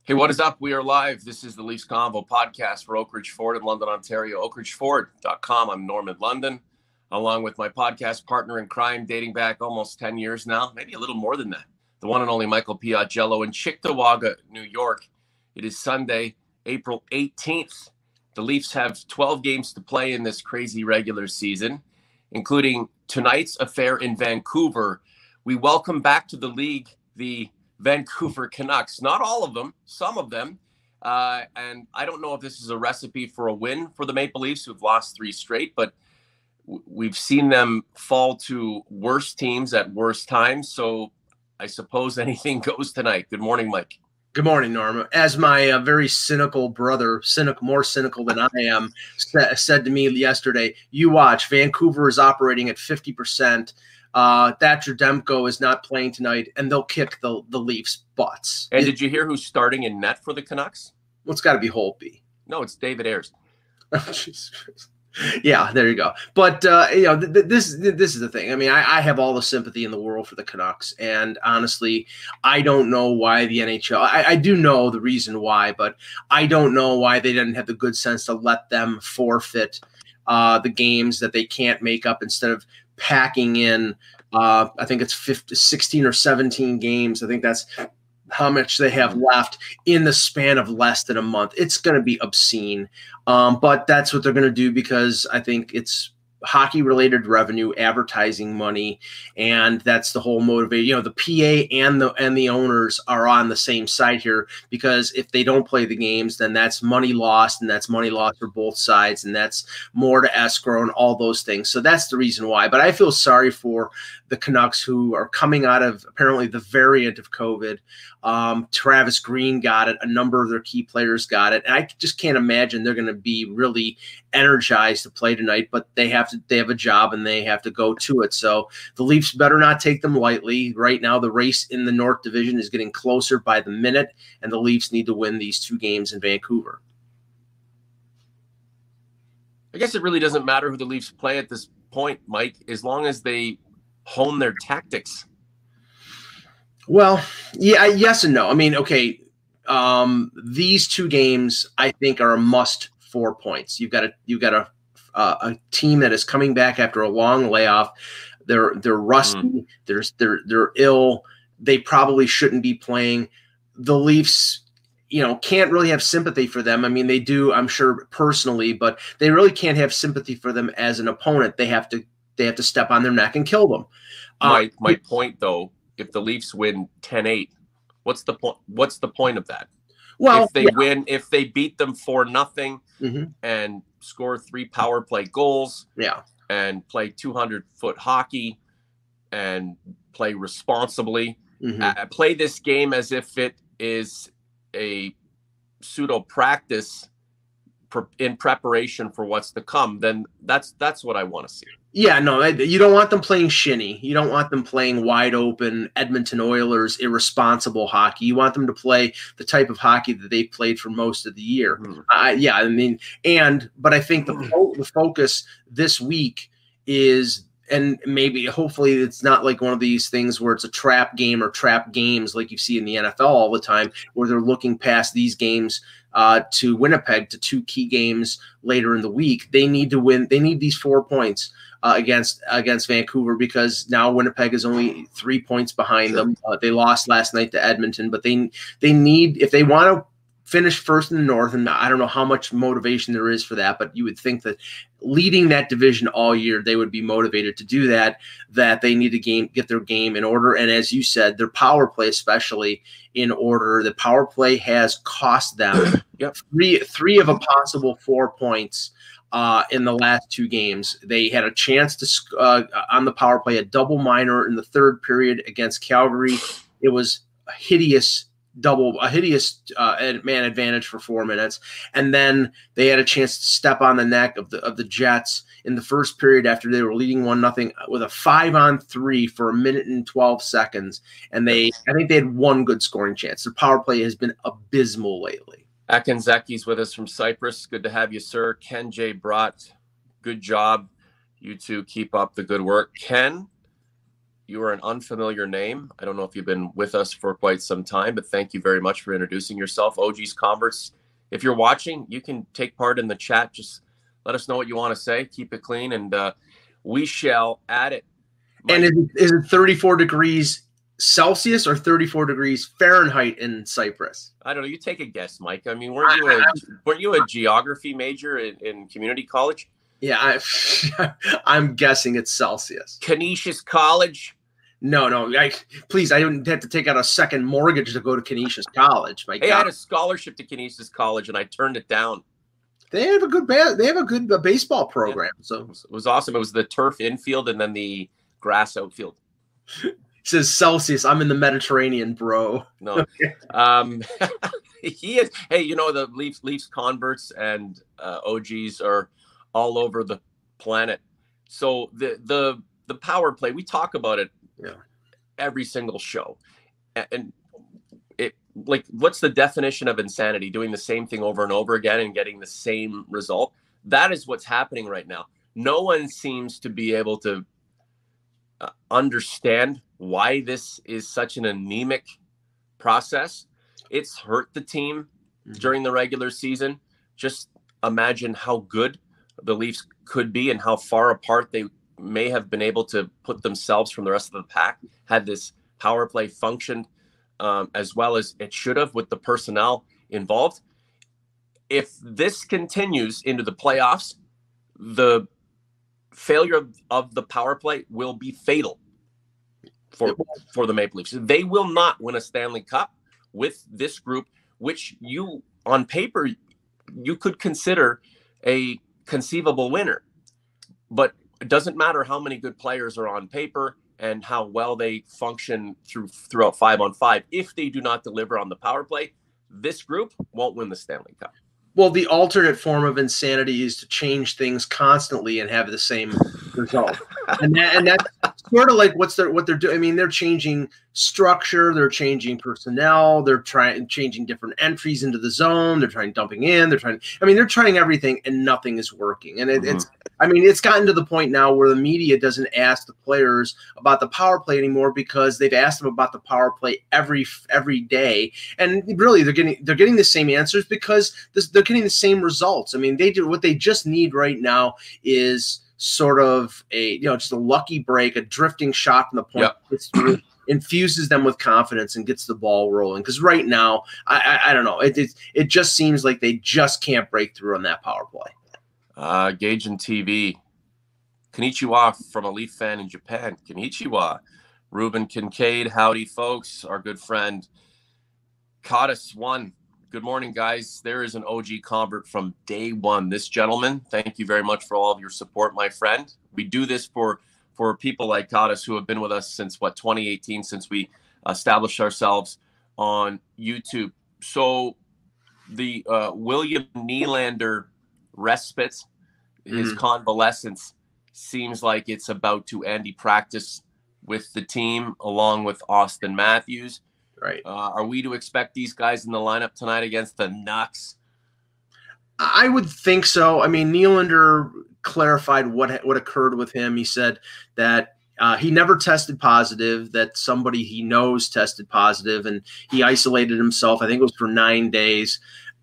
Hey, what is up? We are live. This is the Leafs Convo podcast for Oak Ridge Ford in London, Ontario. OakRidgeFord.com. I'm Norman London, along with my podcast partner in crime, dating back almost 10 years now, maybe a little more than that, the one and only Michael Piagello in Cheektowaga, New York. It is Sunday, April 18th. The Leafs have 12 games to play in this crazy regular season, including tonight's affair in Vancouver. We welcome back to the league the Vancouver Canucks. Not all of them, some of them. And I don't know if this is a recipe for a win for the Maple Leafs, who've lost 3 straight, but we've seen them fall to worse teams at worse times. So I suppose anything goes tonight. Good morning, Mike. Good morning, Norma. As my very cynical brother, more cynical than I am, said to me yesterday, you watch, Vancouver is operating at 50%. Thatcher Demko is not playing tonight, and they'll kick the Leafs' butts. And did you hear who's starting in net for the Canucks? Well, it's got to be Holtby. No, it's David Ayres. Yeah, there you go. But this is the thing. I mean, I have all the sympathy in the world for the Canucks, and honestly, I don't know why the NHL. I do know the reason why, but I don't know why they didn't have the good sense to let them forfeit the games that they can't make up instead of packing in. I think it's 16 or 17 games. I think that's how much they have left in the span of less than a month. It's going to be obscene. But that's what they're going to do because I think it's hockey-related revenue, advertising money, and that's the whole motivation. You know, the PA and the owners are on the same side here because if they don't play the games, then that's money lost, and that's money lost for both sides, and that's more to escrow and all those things. So that's the reason why. But I feel sorry for the Canucks who are coming out of apparently the variant of COVID. Travis Green got it. A number of their key players got it. And I just can't imagine they're going to be really energized to play tonight, but they have a job and they have to go to it. So the Leafs better not take them lightly. Right now, the race in the North Division is getting closer by the minute, and the Leafs need to win these 2 games in Vancouver. I guess it really doesn't matter who the Leafs play at this point, Mike, as long as they hone their tactics. Well, yeah, yes and no. I mean, okay, these 2 games I think are a must 4 points. You've got a team that is coming back after a long layoff. They're rusty. They're ill. They probably shouldn't be playing. The Leafs, can't really have sympathy for them. I mean, they do, I'm sure, personally, but they really can't have sympathy for them as an opponent. They have to step on their neck and kill them. My point, though, if the Leafs win 10-8, what's the point? What's the point of that? Well, if they win, if they beat them 4-0 and score 3 power play goals, and play 200-foot hockey and play responsibly, play this game as if it is a pseudo practice in preparation for what's to come, then that's what I want to see. Yeah, no, you don't want them playing shinny. You don't want them playing wide open Edmonton Oilers irresponsible hockey. You want them to play the type of hockey that they played for most of the year. But I think the focus this week is, and maybe hopefully it's not like one of these things where it's a trap game or trap games like you see in the NFL all the time, where they're looking past these games to Winnipeg, to 2 key games later in the week. They need to win. They need these 4 points against Vancouver because now Winnipeg is only 3 points behind them. They lost last night to Edmonton, but they need, if they want to finish first in the North, and I don't know how much motivation there is for that, but you would think that leading that division all year, they would be motivated to do that they need to get their game in order. And as you said, their power play, especially in order. The power play has cost them three of a possible 4 points in the last 2 games. They had a chance to on the power play, a double minor in the 3rd period against Calgary. It was a hideous man advantage for 4 minutes, and then they had a chance to step on the neck of the Jets in the 1st period after they were leading 1-0 with a 5-on-3 for 1 minute and 12 seconds, and I think they had 1 good scoring chance. Their power play has been abysmal lately. Akin Zeki's with us from Cyprus. Good to have you, sir. Ken J. Brott, good job. You two keep up the good work. Ken, you are an unfamiliar name. I don't know if you've been with us for quite some time, but thank you very much for introducing yourself. OG's Converts, if you're watching, you can take part in the chat. Just let us know what you want to say. Keep it clean, and we shall add it. Mike, and is it 34 degrees Celsius or 34 degrees Fahrenheit in Cyprus? I don't know. You take a guess, Mike. I mean, weren't you a geography major in community college? Yeah, I'm guessing it's Celsius. Canisius College? No. Please, I didn't have to take out a second mortgage to go to Canisius College. I had a scholarship to Canisius College, and I turned it down. They have a good baseball program. Yeah. So it was awesome. It was the turf infield and then the grass outfield. It says Celsius. I'm in the Mediterranean, bro. No. He is. Hey, you know, the Leafs converts and OGs are all over the planet. So the power play, we talk about it every single show. And it, like, what's the definition of insanity? Doing the same thing over and over again and getting the same result. That is what's happening right now. No one seems to be able to understand why this is such an anemic process. It's hurt the team during the regular season. Just imagine how good the Leafs could be and how far apart they may have been able to put themselves from the rest of the pack had this power play functioned as well as it should have with the personnel involved. If this continues into the playoffs, the failure of the power play will be fatal for the Maple Leafs. They will not win a Stanley Cup with this group, which you, on paper, you could consider a conceivable winner. But it doesn't matter how many good players are on paper and how well they function throughout 5-on-5. If they do not deliver on the power play, this group won't win the Stanley Cup. Well, the alternate form of insanity is to change things constantly and have the same result. And that's sort of like what they're doing. I mean, they're changing structure, they're changing personnel, they're changing different entries into the zone, they're dumping in, they're trying everything and nothing is working. And it's gotten to the point now where the media doesn't ask the players about the power play anymore because they've asked them about the power play every day. And really they're getting the same answers because they're getting the same results. I mean, what they just need right now is sort of just a lucky break, a drifting shot from the point. Yep. Infuses them with confidence and gets the ball rolling. Because right now, I don't know. It just seems like they just can't break through on that power play. Gaijin TV. Konnichiwa from a Leaf fan in Japan. Konnichiwa. Ruben Kincaid. Howdy, folks. Our good friend. Cottis one. Good morning, guys. There is an OG convert from day one. This gentleman, thank you very much for all of your support, my friend. We do this for people like Cottis who have been with us since, 2018, since we established ourselves on YouTube. So the William Nylander respite, his convalescence, seems like it's about to end. He practiced with the team along with Austin Matthews. Right. Are we to expect these guys in the lineup tonight against the Nucks? I would think so. I mean, Nylander clarified what occurred with him. He said that he never tested positive, that somebody he knows tested positive, and he isolated himself. I think it was for 9 days.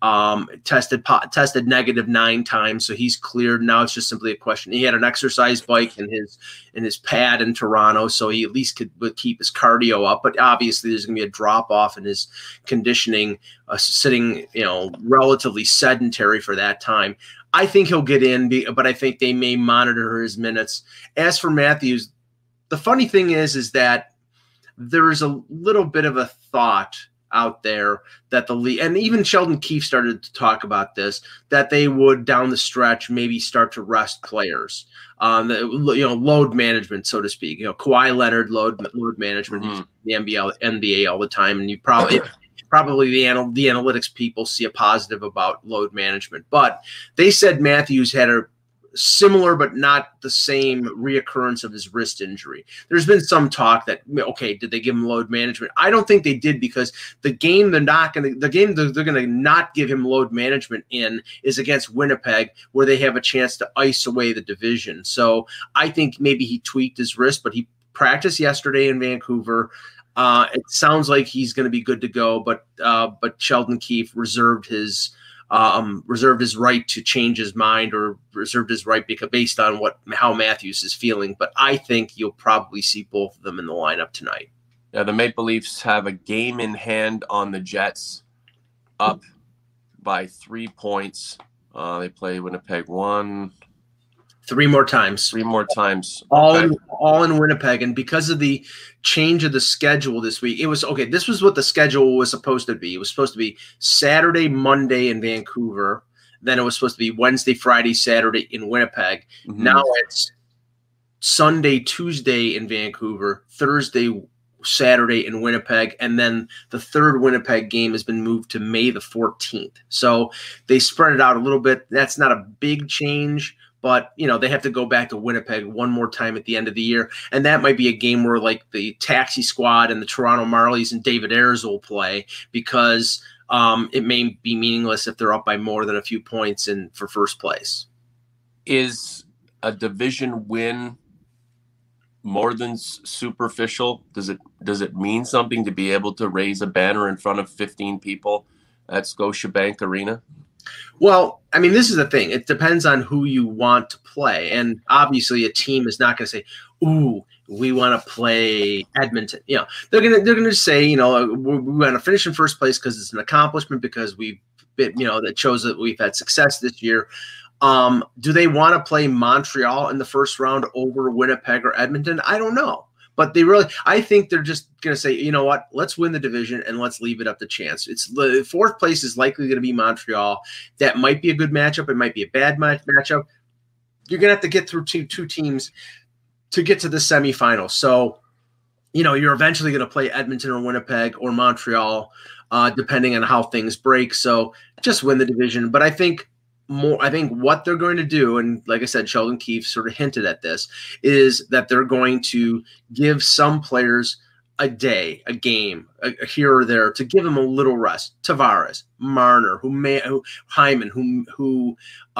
Tested negative 9 times, so he's cleared. Now it's just simply a question. He had an exercise bike in his pad in Toronto, so he at least would keep his cardio up. But obviously, there's going to be a drop off in his conditioning, sitting relatively sedentary for that time. I think he'll get in, but I think they may monitor his minutes. As for Matthews, the funny thing is that there is a little bit of a thought out there that the league, and even Sheldon Keefe started to talk about this, that they would down the stretch maybe start to rest players, load management, so to speak. Kawhi Leonard load management, the NBA all the time, and you probably the analytics people see a positive about load management. But they said Matthews had a similar but not the same reoccurrence of his wrist injury. There's been some talk that, okay, did they give him load management? I don't think they did, because the game they're going to not give him load management in is against Winnipeg, where they have a chance to ice away the division. So I think maybe he tweaked his wrist, but he practiced yesterday in Vancouver. It sounds like he's going to be good to go, but Sheldon Keefe reserved his right to change his mind, or reserved his right based on how Matthews is feeling. But I think you'll probably see both of them in the lineup tonight. Yeah, the Maple Leafs have a game in hand on the Jets, up by 3 points. They play Winnipeg 3 more times. 3 more times. All in Winnipeg. And because of the change of the schedule this week, it was okay. This was what the schedule was supposed to be. It was supposed to be Saturday, Monday in Vancouver. Then it was supposed to be Wednesday, Friday, Saturday in Winnipeg. Mm-hmm. Now it's Sunday, Tuesday in Vancouver, Thursday, Saturday in Winnipeg, and then the third Winnipeg game has been moved to May the 14th. So they spread it out a little bit. That's not a big change, but they have to go back to Winnipeg one more time at the end of the year, and that might be a game where like the Taxi Squad and the Toronto Marlies and David Ayres will play, because it may be meaningless if they're up by more than a few points for first place. Is a division win more than superficial? Does it mean something to be able to raise a banner in front of 15 people at Scotiabank Arena? Well, I mean, this is the thing. It depends on who you want to play. And obviously a team is not going to say, ooh, we want to play Edmonton. They're going to say, we want to finish in first place because it's an accomplishment, because that shows that we've had success this year. Do they want to play Montreal in the first round over Winnipeg or Edmonton? I don't know. But I think they're just going to say, you know what, let's win the division and let's leave it up to chance. It's the fourth place is likely going to be Montreal. That might be a good matchup. It might be a bad matchup. You're going to have to get through two teams to get to the semifinals. So, you're eventually going to play Edmonton or Winnipeg or Montreal, depending on how things break. So just win the division. But I think what they're going to do, and like I said, Sheldon Keefe sort of hinted at this, is that they're going to give some players a day, a game, here or there, to give them a little rest. Tavares, Marner, Hyman, who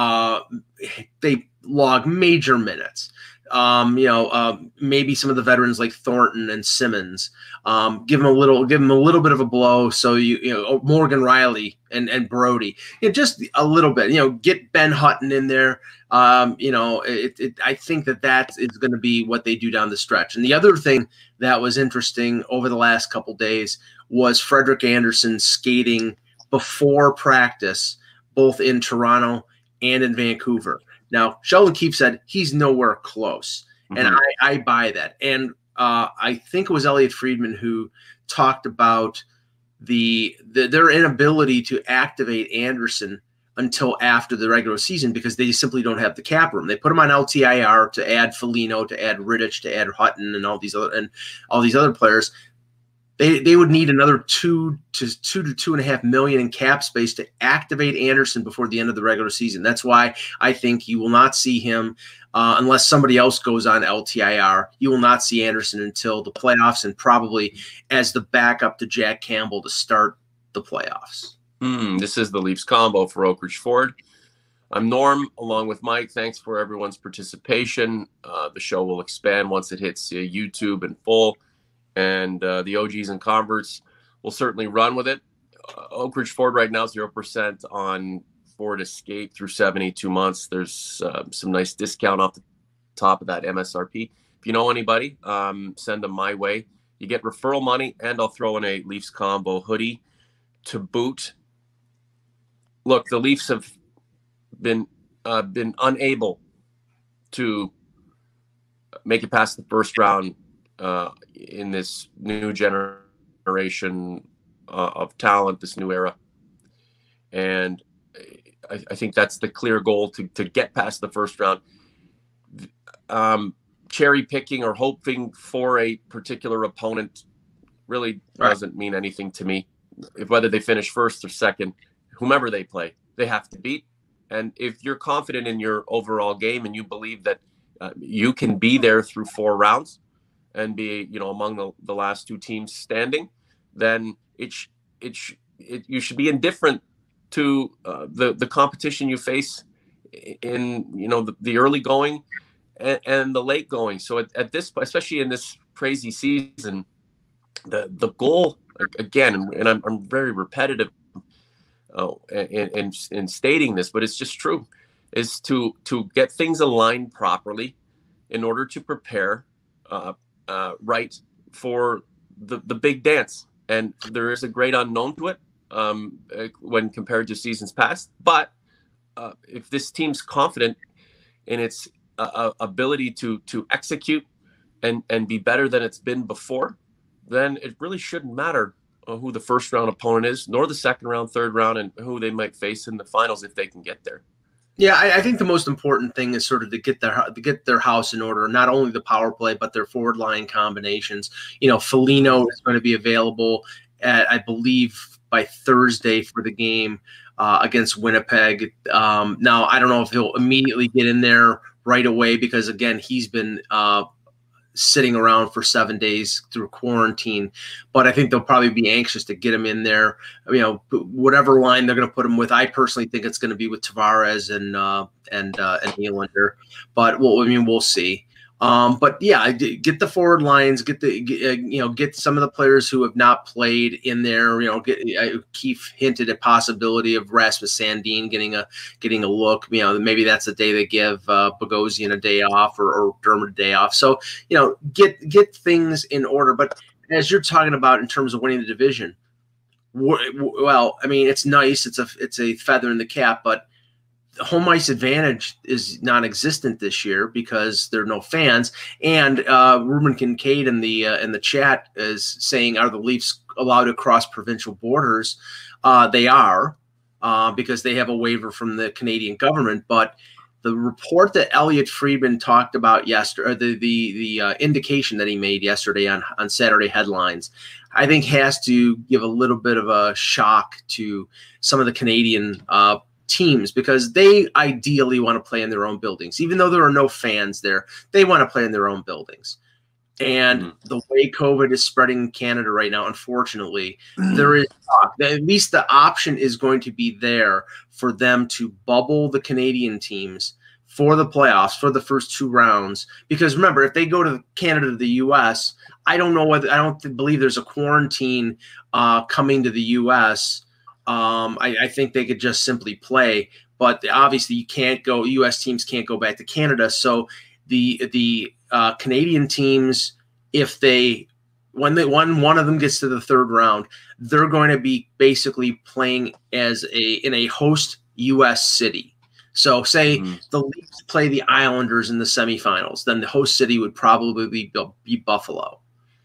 they log major minutes. Maybe some of the veterans like Thornton and Simmons, give them a little bit of a blow. So Morgan Riley and Brody, just a little bit, get Ben Hutton in there. I think that is going to be what they do down the stretch. And the other thing that was interesting over the last couple days was Frederik Andersen skating before practice, both in Toronto and in Vancouver. Now, Sheldon Keefe said he's nowhere close, and I buy that. And I think it was Elliot Friedman who talked about their inability to activate Andersen until after the regular season, because they simply don't have the cap room. They put him on LTIR to add Foligno, to add Rittich, to add Hutton, and all these other players. They would need another $2 to $2.5 million in cap space to activate Andersen before the end of the regular season. That's why I think you will not see him unless somebody else goes on LTIR. You will not see Andersen until the playoffs, and probably as the backup to Jack Campbell to start the playoffs. This is the Leafs Combo for Oak Ridge Ford. I'm Norm, along with Mike. Thanks for everyone's participation. The show will expand once it hits YouTube in full. And the OGs and converts will certainly run with it. Oak Ridge Ford right now, 0% on Ford Escape through 72 months. There's some nice discount off the top of that MSRP. If you know anybody, send them my way. You get referral money, and I'll throw in a Leafs Combo hoodie to boot. Look, the Leafs have been unable to make it past the first round in this new generation of talent, this new era. And I think that's the clear goal, to get past the first round. Cherry picking or hoping for a particular opponent really doesn't mean anything to me. Whether they finish first or second, whomever they play, they have to beat. And if you're confident in your overall game and you believe that you can be there through 4 rounds and be, among the last 2 teams standing, then you should be indifferent to the competition you face in the early going and the late going. So at this, especially in this crazy season, the goal, again, and I'm very repetitive in stating this, but it's just true, is to get things aligned properly in order to prepare right for the big dance. And there is a great unknown to it when compared to seasons past. But if this team's confident in its ability to execute and be better than it's been before, then it really shouldn't matter who the first round opponent is, nor the second round, third round, and who they might face in the finals if they can get there. Yeah, I think the most important thing is sort of to get their house in order, not only the power play, but their forward line combinations. Foligno is going to be available at, I believe, by Thursday for the game against Winnipeg. Now, I don't know if he'll immediately get in there right away because, again, he's been sitting around for 7 days through quarantine, but I think they'll probably be anxious to get him in there. Whatever line they're going to put him with, I personally think it's going to be with Tavares and Nylander, but we'll see. But yeah, get the forward lines, get some of the players who have not played in there. Keefe hinted at possibility of Rasmus Sandin getting a look. Maybe that's the day they give Bogosian a day off or Dermott a day off. So get things in order. But as you're talking about in terms of winning the division, well, I mean, it's nice. It's a feather in the cap, but home ice advantage is non-existent this year because there are no fans. And Ruben Kincaid in the chat is saying, are the Leafs allowed to cross provincial borders? They are because they have a waiver from the Canadian government. But the report that Elliot Friedman talked about yesterday, or the indication that he made yesterday on Saturday Headlines, I think has to give a little bit of a shock to some of the Canadian teams, because they ideally want to play in their own buildings. Even though there are no fans there, they want to play in their own buildings. And the way COVID is spreading in Canada right now, unfortunately, there is talk that at least the option is going to be there for them to bubble the Canadian teams for the playoffs for the first two rounds. Because remember, if they go to Canada to the U.S., I don't believe there's a quarantine coming to the U.S. I think they could just simply play, but obviously you can't go. U.S. teams can't go back to Canada. So the Canadian teams, if one of them gets to the third round, they're going to be basically playing in a host U.S. city. So say the Leafs play the Islanders in the semifinals, then the host city would probably be Buffalo.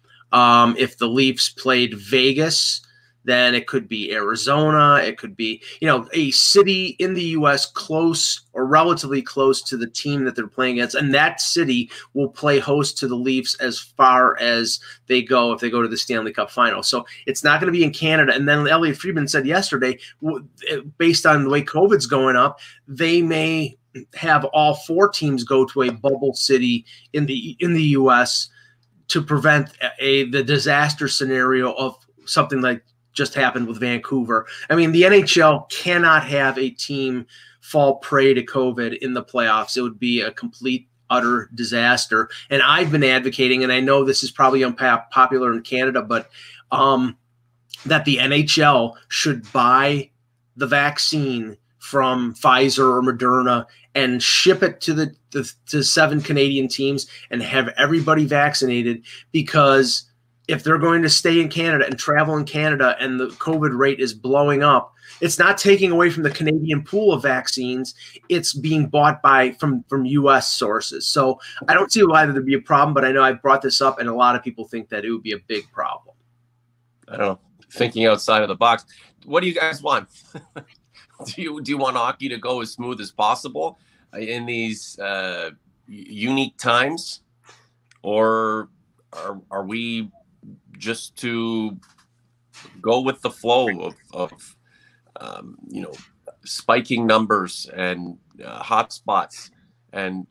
If the Leafs played Vegas, then it could be Arizona. It could be, a city in the U.S. close or relatively close to the team that they're playing against. And that city will play host to the Leafs as far as they go if they go to the Stanley Cup final. So it's not going to be in Canada. And then Elliot Friedman said yesterday, based on the way COVID's going up, they may have all four teams go to a bubble city in the U.S. to prevent the disaster scenario of something like just happened with Vancouver. I mean, the NHL cannot have a team fall prey to COVID in the playoffs. It would be a complete, utter disaster. And I've been advocating, and I know this is probably unpopular in Canada, but that the NHL should buy the vaccine from Pfizer or Moderna and ship it to to 7 Canadian teams and have everybody vaccinated, because if they're going to stay in Canada and travel in Canada and the COVID rate is blowing up, it's not taking away from the Canadian pool of vaccines. It's being bought from U.S. sources. So I don't see why there'd be a problem, but I know I brought this up and a lot of people think that it would be a big problem. I don't know. Thinking outside of the box. What do you guys want? Do you want hockey to go as smooth as possible in these unique times? Or are we just to go with the flow of spiking numbers and hot spots and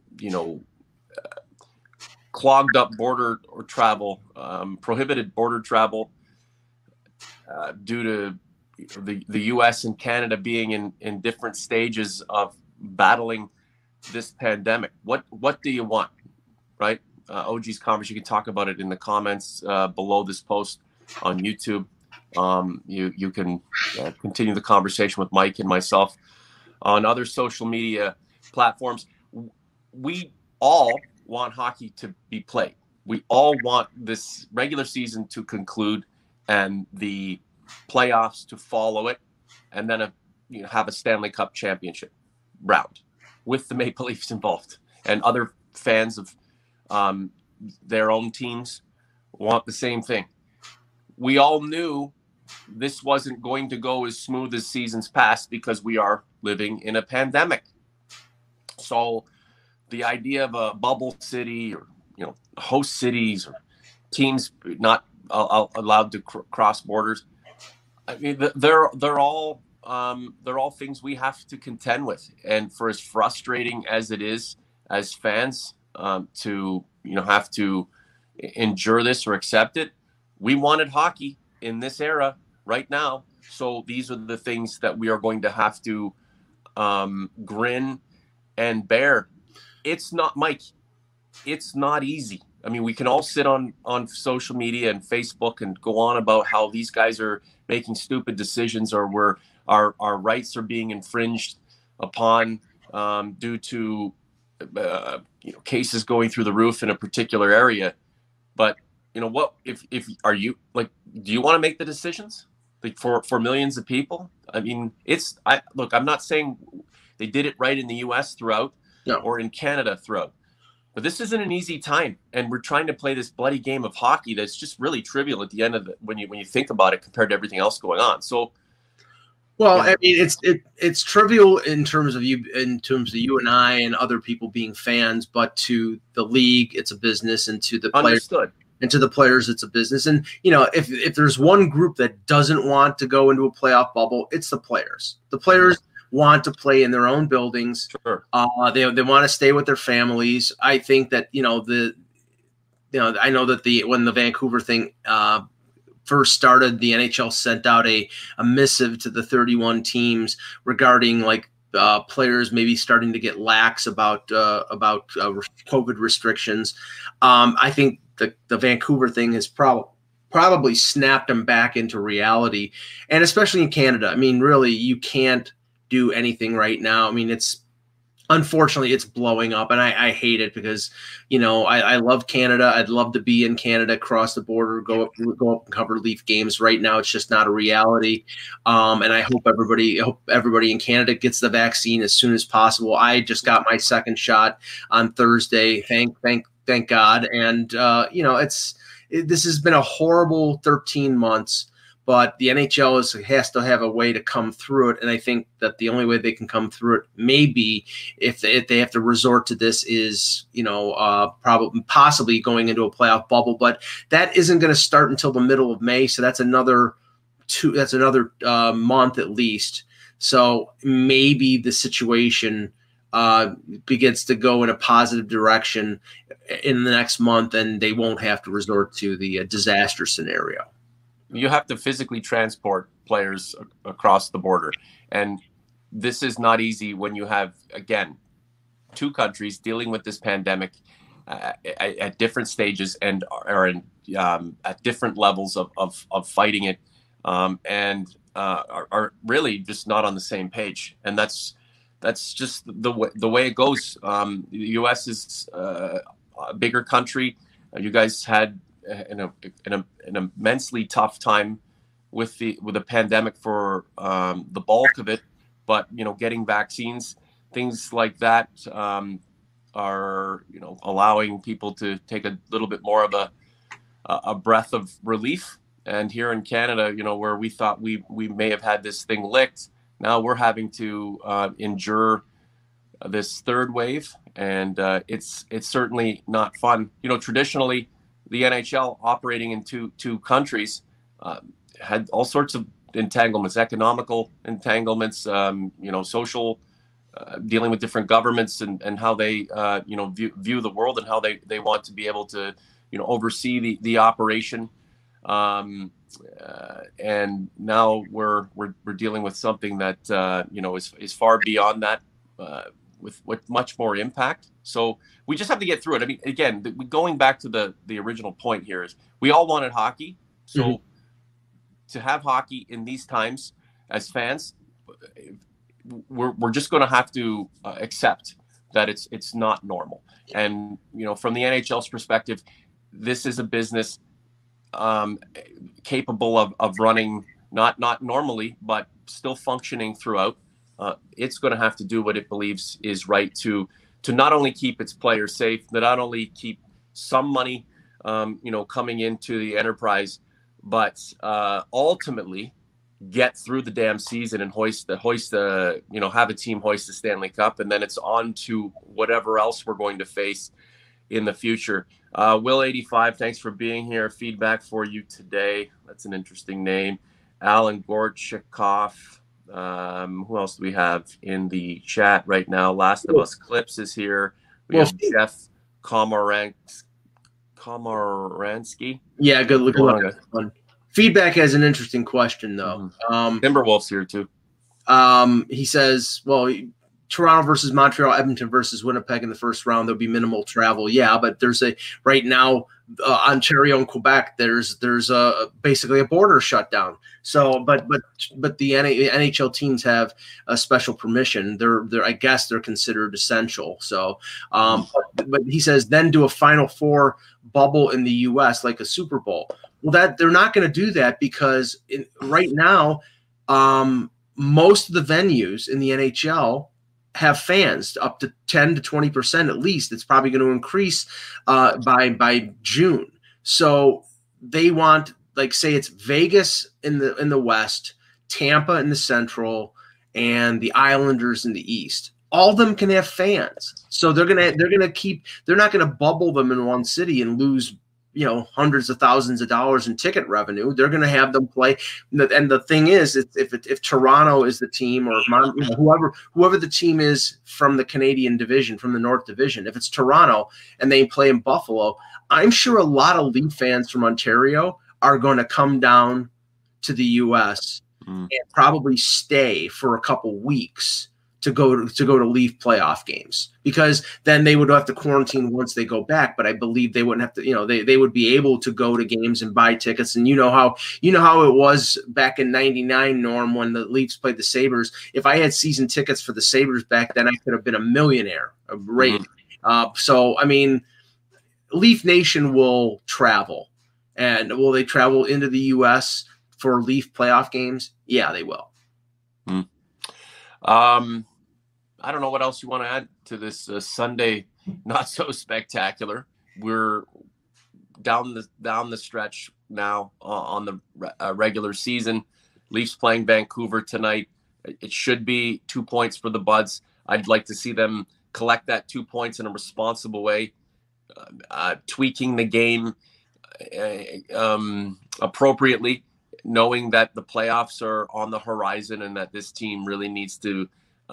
clogged up border or travel, prohibited border travel due to the U.S. and Canada being in different stages of battling this pandemic? What do you want, right? OG's conversation. You can talk about it in the comments below this post on YouTube. You can continue the conversation with Mike and myself on other social media platforms. We all want hockey to be played. We all want this regular season to conclude and the playoffs to follow it, and then have a Stanley Cup championship round with the Maple Leafs involved, and other fans of their own teams want the same thing. We all knew this wasn't going to go as smooth as seasons past because we are living in a pandemic. So the idea of a bubble city, or host cities, or teams not allowed to cross borders, I mean, they're all things we have to contend with. And for as frustrating as it is as fans to have to endure this or accept it, we wanted hockey in this era right now. So these are the things that we are going to have to grin and bear. It's not, Mike, it's not easy. I mean, we can all sit on social media and Facebook and go on about how these guys are making stupid decisions, or our rights are being infringed upon due to cases going through the roof in a particular area. But what if are you like? Do you want to make the decisions like for millions of people? I mean, look. I'm not saying they did it right in the U.S. throughout, or in Canada throughout. But this isn't an easy time, and we're trying to play this bloody game of hockey that's just really trivial at the end of it when you think about it compared to everything else going on. So, well, I mean, it's trivial in terms of you and I and other people being fans, but to the league, it's a business, and to the players, it's a business. And if there's one group that doesn't want to go into a playoff bubble, it's the players. The players want to play in their own buildings. Sure. They want to stay with their families. I think that I know that when the Vancouver thing first started, the NHL sent out a missive to the 31 teams regarding players maybe starting to get lax about COVID restrictions. I think the Vancouver thing has probably snapped them back into reality, and especially in Canada. I mean, really, you can't do anything right now. I mean, unfortunately it's blowing up, and I hate it because I love Canada. I'd love to be in Canada, cross the border, go up and cover Leaf games. Right now it's just not a reality, and I hope everybody in Canada gets the vaccine as soon as possible. I just got my second shot on Thursday, thank God. And this has been a horrible 13 months. But the NHL has to have a way to come through it, and I think that the only way they can come through it, maybe if they have to resort to this, is possibly going into a playoff bubble. But that isn't going to start until the middle of May, so that's another month at least. So maybe the situation begins to go in a positive direction in the next month, and they won't have to resort to the disaster scenario. You have to physically transport players across the border. And this is not easy when you have, again, two countries dealing with this pandemic at different stages and are in, at different levels of fighting it, and are really just not on the same page. And that's just the way it goes. The U.S. is a bigger country. You guys had an immensely tough time with the pandemic for the bulk of it, but getting vaccines, things like that, are allowing people to take a little bit more of a breath of relief. And here in Canada, where we thought we may have had this thing licked, now we're having to endure this third wave, and it's certainly not fun. Traditionally, the NHL operating in two countries had all sorts of entanglements, economical entanglements, social, dealing with different governments and how they, view the world, and how they want to be able to, oversee the operation. And now we're dealing with something that, is far beyond that. with much more impact. So we just have to get through it. I mean, again, going back to the original point here is we all wanted hockey. So to have hockey in these times as fans, we're just going to have to accept that it's not normal. And, from the NHL's perspective, this is a business capable of running not normally, but still functioning throughout. It's going to have to do what it believes is right to not only keep its players safe, to not only keep some money, coming into the enterprise, but ultimately get through the damn season and have a team hoist the Stanley Cup, and then it's on to whatever else we're going to face in the future. Will 85, thanks for being here. Feedback for you today. That's an interesting name. Alan Gorchikov. Who else do we have in the chat right now? Last of Us Clips is here. We have Jeff Komaransky. Yeah, good look. Feedback has an interesting question, though. Timberwolves here, too. He says, Toronto versus Montreal, Edmonton versus Winnipeg in the first round, there'll be minimal travel. Yeah, but there's right now, Ontario and Quebec, there's basically a border shutdown. So, but the NHL teams have a special permission. I guess they're considered essential. So, but he says then do a Final Four bubble in the U.S. like a Super Bowl. Well, that they're not going to do that because right now, most of the venues in the NHL have fans up to 10 to 20% at least. It's probably going to increase by June. So they want, say it's Vegas in the West, Tampa in the Central, and the Islanders in the East. All of them can have fans. So they're not going to bubble them in one city and lose hundreds of thousands of dollars in ticket revenue. They're going to have them play. And the thing is, if Toronto is the team, or whoever the team is from the Canadian division, from the North Division, if it's Toronto and they play in Buffalo, I'm sure a lot of Leaf fans from Ontario are going to come down to the U.S. and probably stay for a couple weeks to go to Leaf playoff games, because then they would have to quarantine once they go back. But I believe they wouldn't have to, they would be able to go to games and buy tickets. And you know how it was back in '99, Norm, when the Leafs played the Sabres. If I had season tickets for the Sabres back then, I could have been a millionaire. So, I mean, Leaf Nation will travel. And will they travel into the U.S. for Leaf playoff games? Yeah, they will. I don't know what else you want to add to this Sunday, not so spectacular. We're down the stretch now on the regular season. Leafs playing Vancouver tonight. It should be 2 points for the Buds. I'd like to see them collect that 2 points in a responsible way, tweaking the game appropriately, knowing that the playoffs are on the horizon and that this team really needs to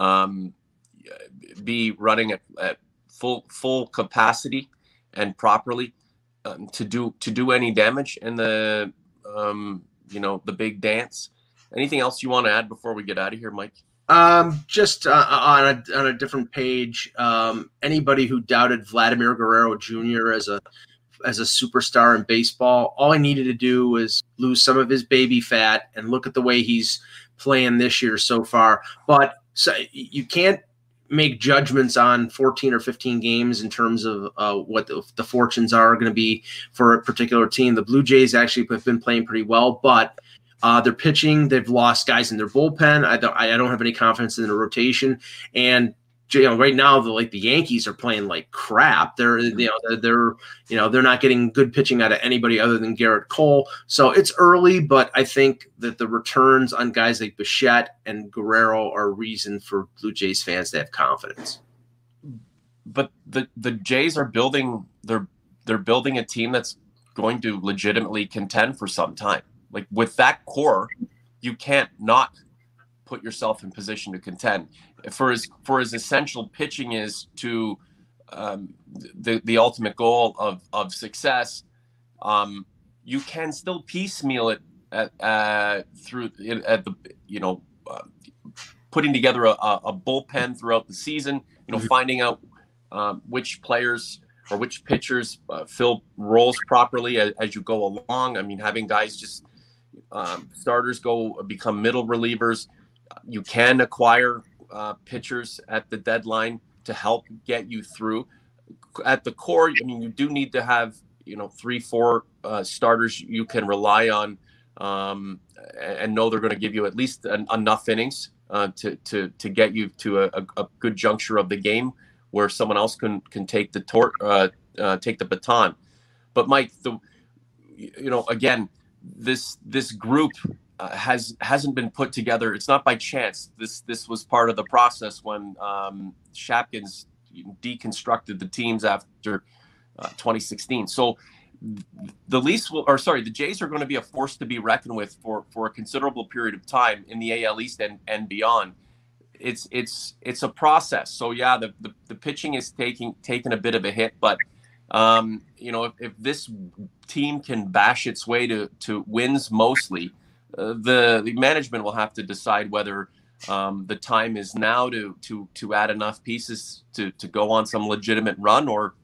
be running at full capacity and properly to do any damage in the the big dance. Anything else you want to add before we get out of here, Mike? Just on a different page, anybody who doubted Vladimir Guerrero Jr. as a superstar in baseball, all he needed to do was lose some of his baby fat and look at the way he's playing this year so far. But you can't make judgments on 14 or 15 games in terms of what the fortunes are going to be for a particular team. The Blue Jays actually have been playing pretty well, but they're pitching. They've lost guys in their bullpen. I don't have any confidence in the rotation. And right now, the Yankees are playing like crap. They're not getting good pitching out of anybody other than Garrett Cole. So it's early, but I think that the returns on guys like Bichette and Guerrero are a reason for Blue Jays fans to have confidence. But the Jays are building. They're building a team that's going to legitimately contend for some time. Like, with that core, you can't not put yourself in position to contend. For as essential pitching is to the ultimate goal of success, you can still piecemeal it putting together a bullpen throughout the season, finding out which players or which pitchers fill roles properly as you go along. I mean, having guys just starters become middle relievers. You can acquire pitchers at the deadline to help get you through. At the core, I mean, you do need to have 3-4 starters you can rely on and know they're going to give you at least enough innings to get you to a good juncture of the game where someone else can take the baton. But Mike, again, this group hasn't been put together. It's not by chance. This was part of the process when Shapkins deconstructed the teams after 2016. So the Jays are going to be a force to be reckoned with for a considerable period of time in the AL East and beyond. It's a process. So yeah, the pitching is taking a bit of a hit, but if this team can bash its way to wins mostly, the management will have to decide whether the time is now to add enough pieces to go on some legitimate run, or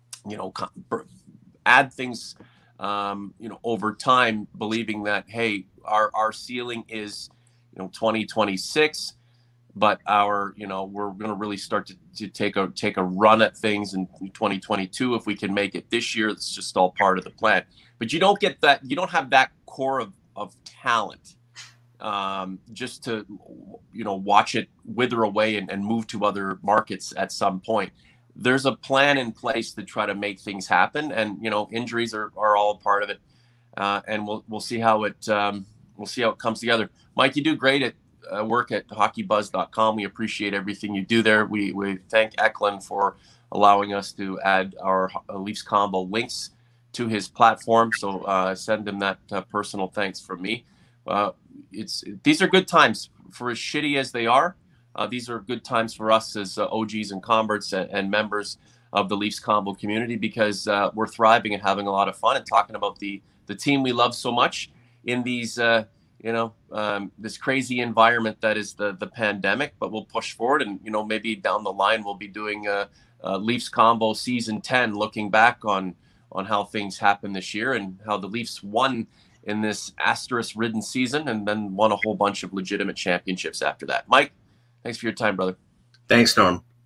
add things over time, believing that, hey, our ceiling is 2026, but we're going to really start to take a run at things in 2022 if we can make it this year. It's just all part of the plan. But you don't get that. You don't have that core of talent just to watch it wither away and move to other markets at some point. There's a plan in place to try to make things happen, and injuries are all a part of it, and we'll see how it comes together. Mike, you do great at work at hockeybuzz.com. We appreciate everything you do there. We thank Eklund for allowing us to add our Leafs Combo links to his platform. So send him that personal thanks from me. These are good times. For as shitty as they are, these are good times for us as OGs and converts and members of the Leafs Combo community, because we're thriving and having a lot of fun and talking about the team we love so much in these this crazy environment that is the pandemic. But we'll push forward, and maybe down the line we'll be doing Leafs Combo season 10, looking back on how things happened this year and how the Leafs won in this asterisk-ridden season, and then won a whole bunch of legitimate championships after that. Mike, thanks for your time, brother. Thanks, Norm.